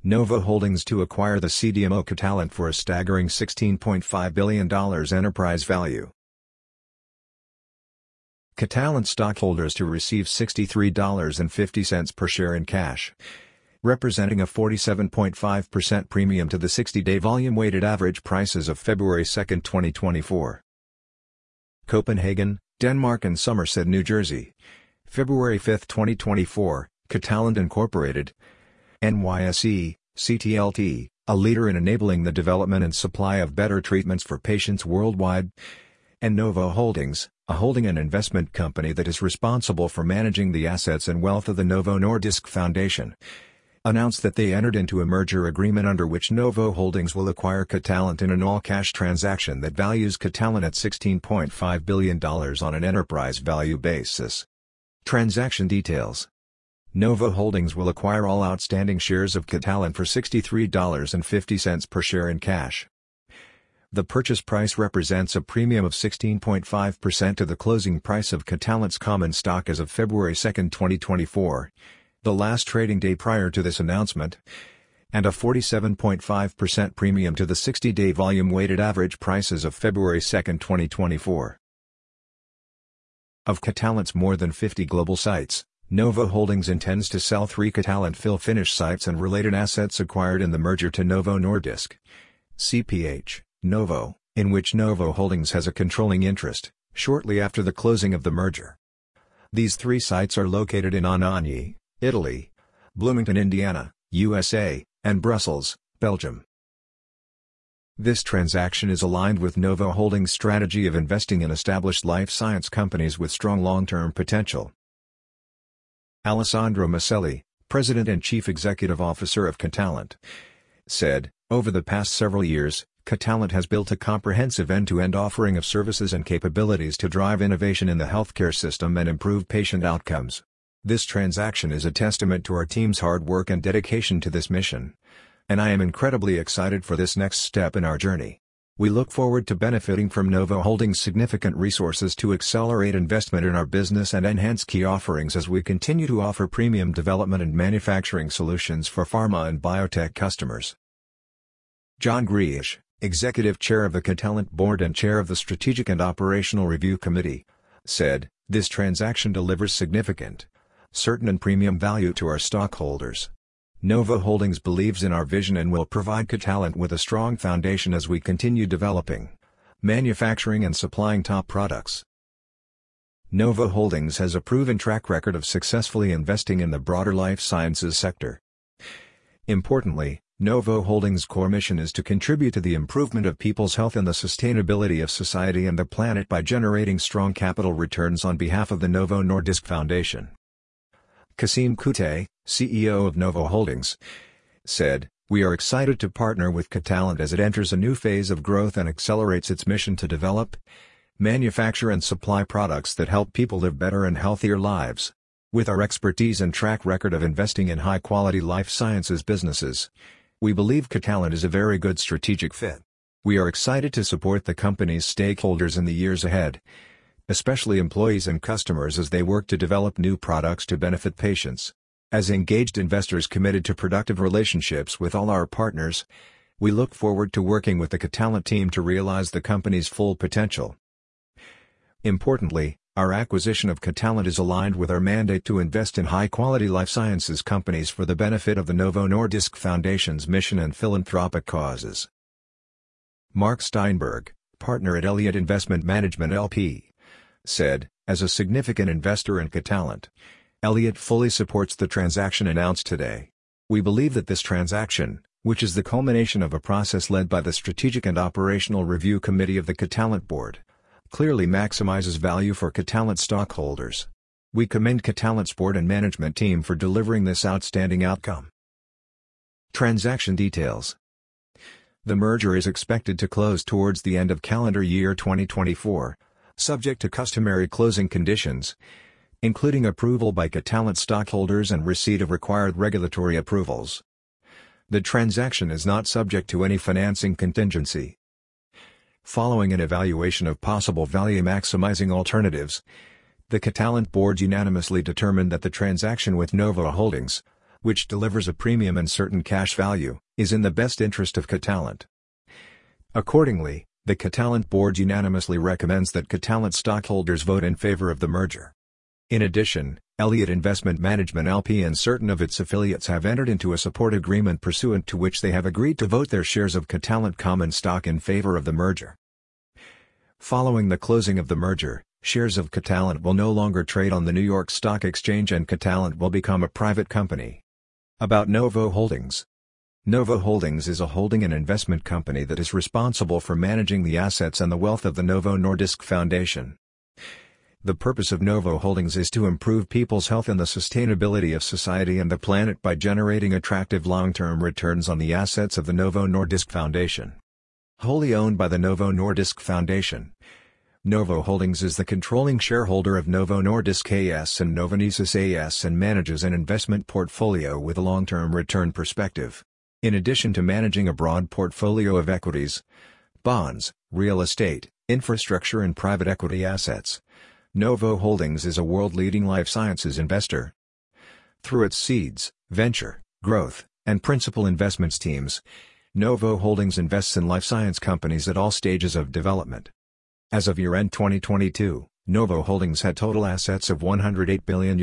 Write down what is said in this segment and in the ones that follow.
Novo Holdings to acquire the CDMO Catalent for a staggering $16.5 billion enterprise value. Catalent stockholders to receive $63.50 per share in cash, representing a 47.5% premium to the 60-day volume-weighted average prices of February 2, 2024. Copenhagen, Denmark and Somerset, New Jersey, February 5, 2024, Catalent Incorporated, NYSE, CTLT, a leader in enabling the development and supply of better treatments for patients worldwide, and Novo Holdings, a holding and investment company that is responsible for managing the assets and wealth of the Novo Nordisk Foundation, announced that they entered into a merger agreement under which Novo Holdings will acquire Catalent in an all-cash transaction that values Catalent at $16.5 billion on an enterprise value basis. Transaction details. Novo Holdings will acquire all outstanding shares of Catalent for $63.50 per share in cash. The purchase price represents a premium of 16.5% to the closing price of Catalent's common stock as of February 2, 2024, the last trading day prior to this announcement, and a 47.5% premium to the 60-day volume-weighted average prices of February 2, 2024. Of Catalent's more than 50 global sites, Novo Holdings intends to sell 3 Catalent fill-finish sites and related assets acquired in the merger to Novo Nordisk, CPH, Novo, in which Novo Holdings has a controlling interest, shortly after the closing of the merger. These 3 sites are located in Anagni, Italy, Bloomington, Indiana, USA, and Brussels, Belgium. This transaction is aligned with Novo Holdings' strategy of investing in established life science companies with strong long-term potential. Alessandro Maselli, President and Chief Executive Officer of Catalent, said, "Over the past several years, Catalent has built a comprehensive end-to-end offering of services and capabilities to drive innovation in the healthcare system and improve patient outcomes. This transaction is a testament to our team's hard work and dedication to this mission, and I am incredibly excited for this next step in our journey. We look forward to benefiting from Novo Holdings' significant resources to accelerate investment in our business and enhance key offerings as we continue to offer premium development and manufacturing solutions for pharma and biotech customers." John Griesch, Executive Chair of the Catalent Board and Chair of the Strategic and Operational Review Committee, said, "This transaction delivers significant, certain and premium value to our stockholders. Novo Holdings believes in our vision and will provide Catalent with a strong foundation as we continue developing, manufacturing and supplying top products." Novo Holdings has a proven track record of successfully investing in the broader life sciences sector. Importantly, Novo Holdings' core mission is to contribute to the improvement of people's health and the sustainability of society and the planet by generating strong capital returns on behalf of the Novo Nordisk Foundation. Kasim Kutay, CEO of Novo Holdings, said, "We are excited to partner with Catalent as it enters a new phase of growth and accelerates its mission to develop, manufacture and supply products that help people live better and healthier lives. With our expertise and track record of investing in high-quality life sciences businesses, we believe Catalent is a very good strategic fit. We are excited to support the company's stakeholders in the years ahead, especially employees and customers as they work to develop new products to benefit patients. As engaged investors committed to productive relationships with all our partners, we look forward to working with the Catalent team to realize the company's full potential." Importantly, our acquisition of Catalent is aligned with our mandate to invest in high-quality life sciences companies for the benefit of the Novo Nordisk Foundation's mission and philanthropic causes. Mark Steinberg, partner at Elliott Investment Management LP, said, "As a significant investor in Catalent, Elliott fully supports the transaction announced today. We believe that this transaction, which is the culmination of a process led by the Strategic and Operational Review Committee of the Catalent Board, clearly maximizes value for Catalent stockholders. We commend Catalent's board and management team for delivering this outstanding outcome." Transaction details. The merger is expected to close towards the end of calendar year 2024, subject to customary closing conditions, including approval by Catalent stockholders and receipt of required regulatory approvals. The transaction is not subject to any financing contingency. Following an evaluation of possible value-maximizing alternatives, the Catalent board unanimously determined that the transaction with Novo Holdings, which delivers a premium and certain cash value, is in the best interest of Catalent. Accordingly, the Catalent board unanimously recommends that Catalent stockholders vote in favor of the merger. In addition, Elliott Investment Management LP and certain of its affiliates have entered into a support agreement pursuant to which they have agreed to vote their shares of Catalent common stock in favor of the merger. Following the closing of the merger, shares of Catalent will no longer trade on the New York Stock Exchange and Catalent will become a private company. About Novo Holdings. Novo Holdings is a holding and investment company that is responsible for managing the assets and the wealth of the Novo Nordisk Foundation. The purpose of Novo Holdings is to improve people's health and the sustainability of society and the planet by generating attractive long-term returns on the assets of the Novo Nordisk Foundation. Wholly owned by the Novo Nordisk Foundation, Novo Holdings is the controlling shareholder of Novo Nordisk AS and Novonesis AS and manages an investment portfolio with a long-term return perspective. In addition to managing a broad portfolio of equities, bonds, real estate, infrastructure and private equity assets, Novo Holdings is a world-leading life sciences investor. Through its seeds, venture, growth, and principal investments teams, Novo Holdings invests in life science companies at all stages of development. As of year-end 2022, Novo Holdings had total assets of €108 billion.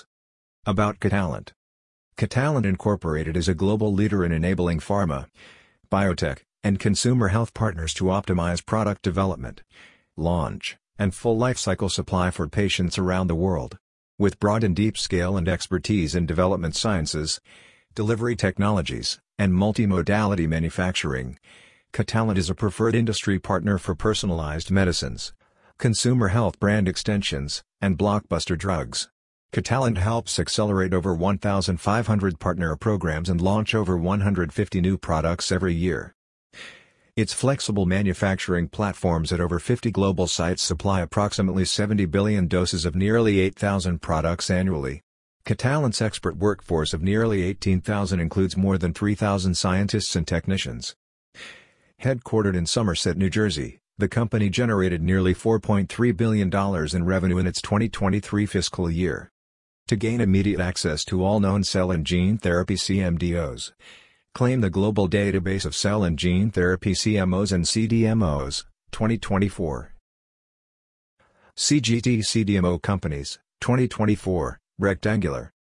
About Catalent. Catalent Incorporated is a global leader in enabling pharma, biotech, and consumer health partners to optimize product development, launch, and full lifecycle supply for patients around the world. With broad and deep scale and expertise in development sciences, delivery technologies, and multimodality manufacturing, Catalent is a preferred industry partner for personalized medicines, consumer health brand extensions, and blockbuster drugs. Catalent helps accelerate over 1,500 partner programs and launch over 150 new products every year. Its flexible manufacturing platforms at over 50 global sites supply approximately 70 billion doses of nearly 8,000 products annually. Catalent's expert workforce of nearly 18,000 includes more than 3,000 scientists and technicians. Headquartered in Somerset, New Jersey, the company generated nearly $4.3 billion in revenue in its 2023 fiscal year. To gain immediate access to all known cell and gene therapy CMDOs, claim the Global Database of Cell and Gene Therapy CMOs and CDMOs, 2024. CGT CDMO Companies, 2024, Rectangular.